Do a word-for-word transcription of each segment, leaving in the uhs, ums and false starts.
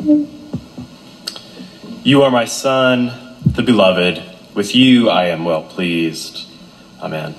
You are my Son, the Beloved. With you I am well pleased. Amen.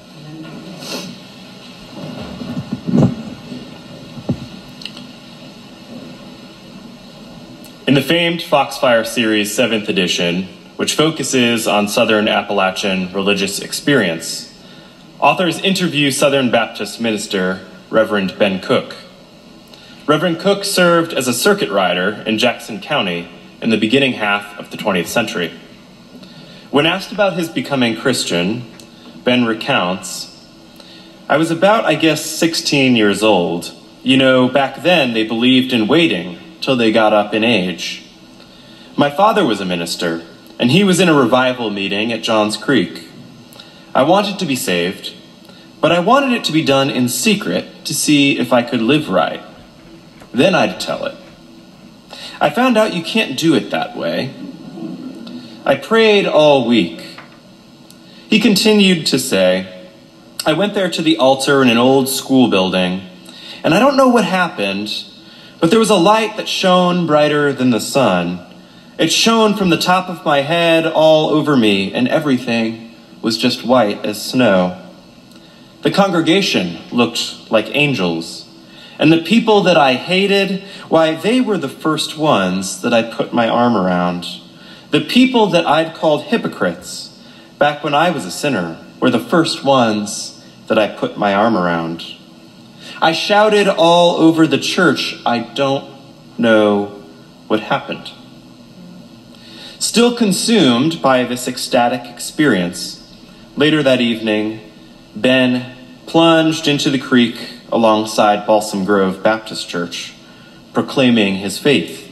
In the famed Foxfire series seventh edition, which focuses on Southern Appalachian religious experience, authors interview Southern Baptist minister Reverend Ben Cook. Reverend Cook served as a circuit rider in Jackson County in the beginning half of the twentieth century. When asked about his becoming Christian, Ben recounts, "I was about, I guess, sixteen years old. You know, back then they believed in waiting till they got up in age. My father was a minister, and he was in a revival meeting at Johns Creek. I wanted to be saved, but I wanted it to be done in secret to see if I could live right. Then I'd tell it. I found out you can't do it that way. I prayed all week." He continued to say, "I went there to the altar in an old school building, and I don't know what happened, but there was a light that shone brighter than the sun. It shone from the top of my head all over me, and everything was just white as snow. The congregation looked like angels, and the people that I hated, why, they were the first ones that I put my arm around. The people that I'd called hypocrites back when I was a sinner were the first ones that I put my arm around. I shouted all over the church, I don't know what happened." Still consumed by this ecstatic experience, later that evening, Ben plunged into the creek alongside Balsam Grove Baptist Church, proclaiming his faith.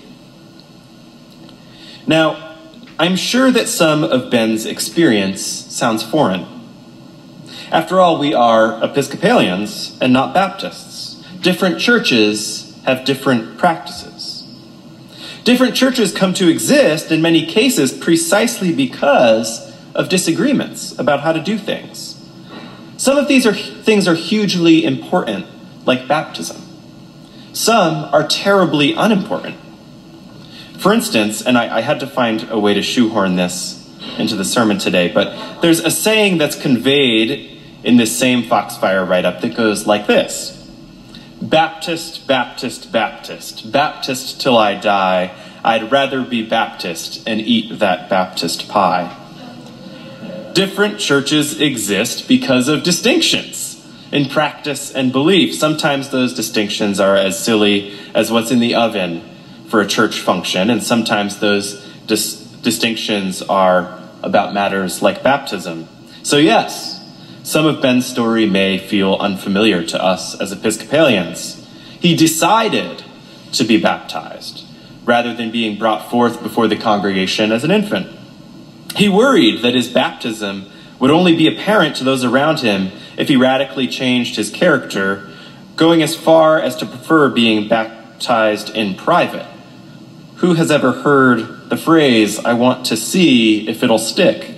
Now, I'm sure that some of Ben's experience sounds foreign. After all, we are Episcopalians and not Baptists. Different churches have different practices. Different churches come to exist in many cases precisely because of disagreements about how to do things. Some of these are, things are hugely important, like baptism. Some are terribly unimportant. For instance, and I, I had to find a way to shoehorn this into the sermon today, but there's a saying that's conveyed in this same Foxfire write-up that goes like this: Baptist, Baptist, Baptist, Baptist till I die. I'd rather be Baptist and eat that Baptist pie. Different churches exist because of distinctions in practice and belief. Sometimes those distinctions are as silly as what's in the oven for a church function, and sometimes those dis- distinctions are about matters like baptism. So yes, some of Ben's story may feel unfamiliar to us as Episcopalians. He decided to be baptized rather than being brought forth before the congregation as an infant. He worried that his baptism would only be apparent to those around him if he radically changed his character, going as far as to prefer being baptized in private. Who has ever heard the phrase, "I want to see if it'll stick"?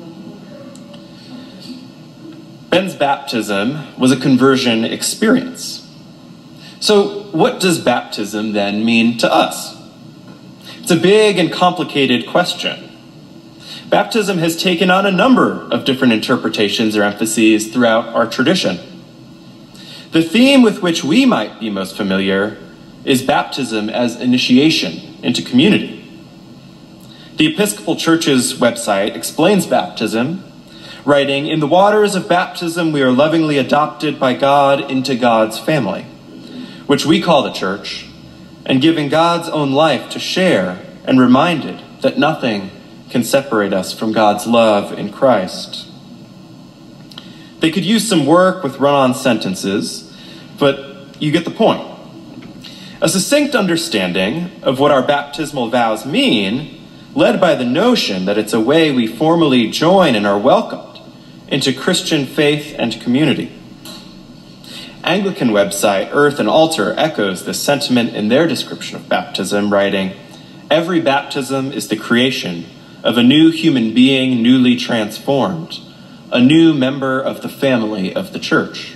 Ben's baptism was a conversion experience. So what does baptism then mean to us? It's a big and complicated question. Baptism has taken on a number of different interpretations or emphases throughout our tradition. The theme with which we might be most familiar is baptism as initiation into community. The Episcopal Church's website explains baptism, writing, "In the waters of baptism, we are lovingly adopted by God into God's family, which we call the church, and given God's own life to share and reminded that nothing can separate us from God's love in Christ." They could use some work with run-on sentences, but you get the point. A succinct understanding of what our baptismal vows mean, led by the notion that it's a way we formally join and are welcomed into Christian faith and community. Anglican website Earth and Altar echoes this sentiment in their description of baptism, writing, "Every baptism is the creation of a new human being newly transformed, a new member of the family of the church."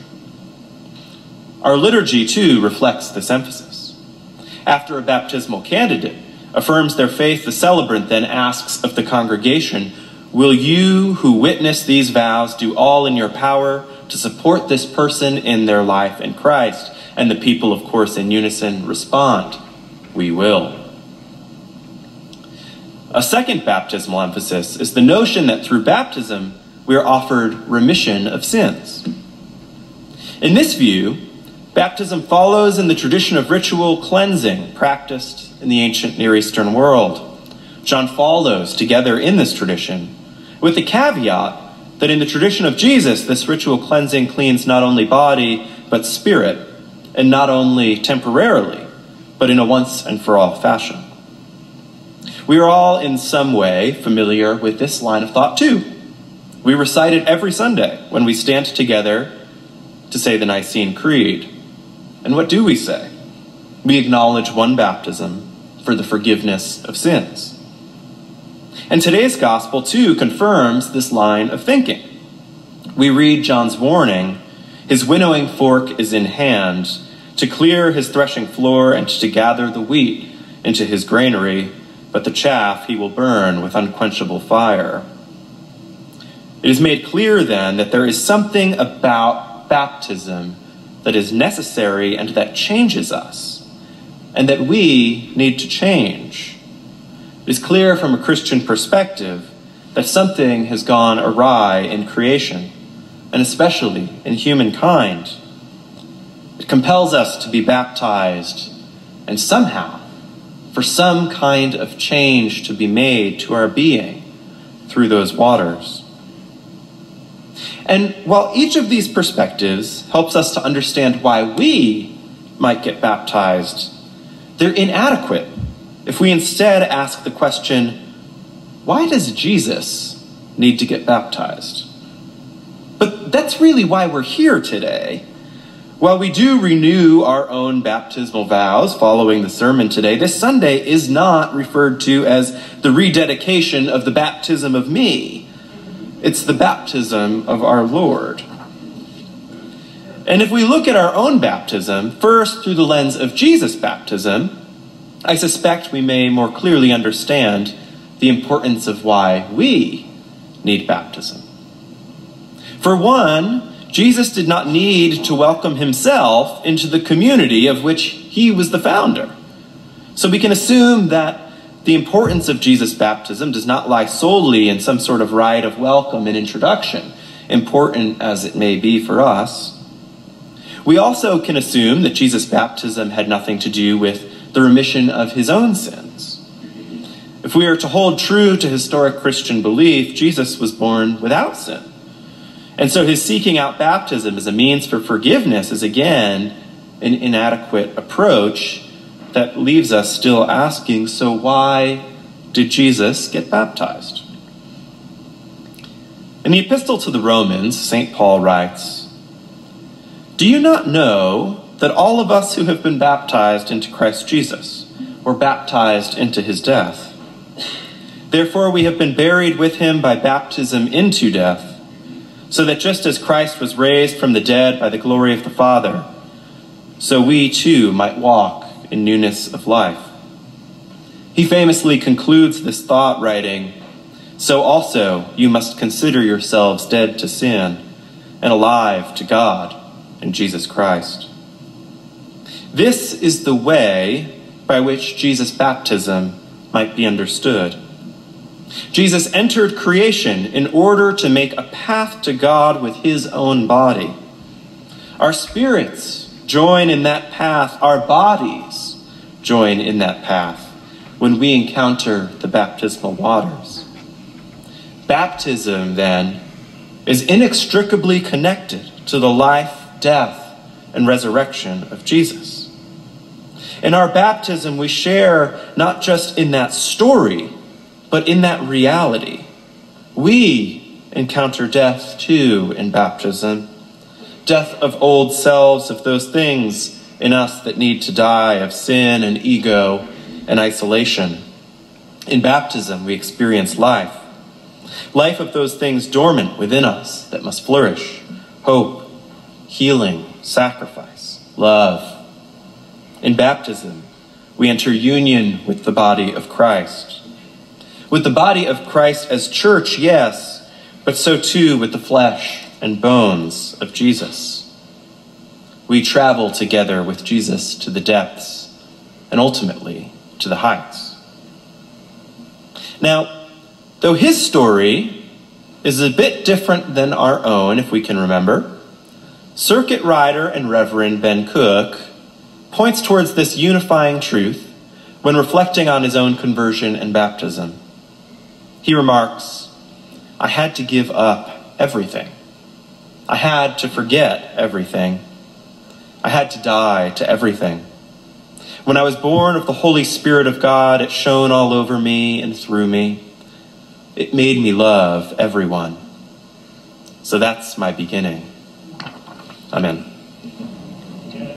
Our liturgy, too, reflects this emphasis. After a baptismal candidate affirms their faith, the celebrant then asks of the congregation, "Will you who witness these vows do all in your power to support this person in their life in Christ?" And the people, of course, in unison respond, "We will." A second baptismal emphasis is the notion that through baptism we are offered remission of sins. In this view, baptism follows in the tradition of ritual cleansing practiced in the ancient Near Eastern world. John follows together in this tradition, with the caveat that in the tradition of Jesus, this ritual cleansing cleans not only body, but spirit, and not only temporarily, but in a once and for all fashion. We are all in some way familiar with this line of thought too. We recite it every Sunday when we stand together to say the Nicene Creed. And what do we say? We acknowledge one baptism for the forgiveness of sins. And today's gospel too confirms this line of thinking. We read John's warning, "His winnowing fork is in hand, to clear his threshing floor and to gather the wheat into his granary, but the chaff he will burn with unquenchable fire." It is made clear then that there is something about baptism that is necessary and that changes us, and that we need to change. It is clear from a Christian perspective that something has gone awry in creation, and especially in humankind. It compels us to be baptized, and somehow, for some kind of change to be made to our being through those waters. And while each of these perspectives helps us to understand why we might get baptized, they're inadequate if we instead ask the question, why does Jesus need to get baptized? But that's really why we're here today. While we do renew our own baptismal vows following the sermon today, this Sunday is not referred to as the rededication of the baptism of me. It's the baptism of our Lord. And if we look at our own baptism, first through the lens of Jesus' baptism, I suspect we may more clearly understand the importance of why we need baptism. For one, Jesus did not need to welcome himself into the community of which he was the founder. So we can assume that the importance of Jesus' baptism does not lie solely in some sort of rite of welcome and introduction, important as it may be for us. We also can assume that Jesus' baptism had nothing to do with the remission of his own sins. If we are to hold true to historic Christian belief, Jesus was born without sin. And so his seeking out baptism as a means for forgiveness is again an inadequate approach that leaves us still asking, so why did Jesus get baptized? In the Epistle to the Romans, Saint Paul writes, "Do you not know that all of us who have been baptized into Christ Jesus were baptized into his death? Therefore we have been buried with him by baptism into death, so that just as Christ was raised from the dead by the glory of the Father, so we too might walk in newness of life." He famously concludes this thought writing, "So also you must consider yourselves dead to sin and alive to God in Jesus Christ." This is the way by which Jesus' baptism might be understood. Jesus entered creation in order to make a path to God with his own body. Our spirits join in that path, our bodies join in that path when we encounter the baptismal waters. Baptism, then, is inextricably connected to the life, death, and resurrection of Jesus. In our baptism, we share not just in that story, but in that reality. We encounter death too in baptism. Death of old selves, of those things in us that need to die, of sin and ego and isolation. In baptism, we experience life. Life of those things dormant within us that must flourish. Hope, healing, sacrifice, love. In baptism, we enter union with the body of Christ. With the body of Christ as church, yes, but so too with the flesh and bones of Jesus. We travel together with Jesus to the depths and ultimately to the heights. Now, though his story is a bit different than our own, if we can remember, circuit rider and Reverend Ben Cook points towards this unifying truth when reflecting on his own conversion and baptism. He remarks, "I had to give up everything. I had to forget everything. I had to die to everything. When I was born of the Holy Spirit of God, it shone all over me and through me. It made me love everyone. So that's my beginning." Amen.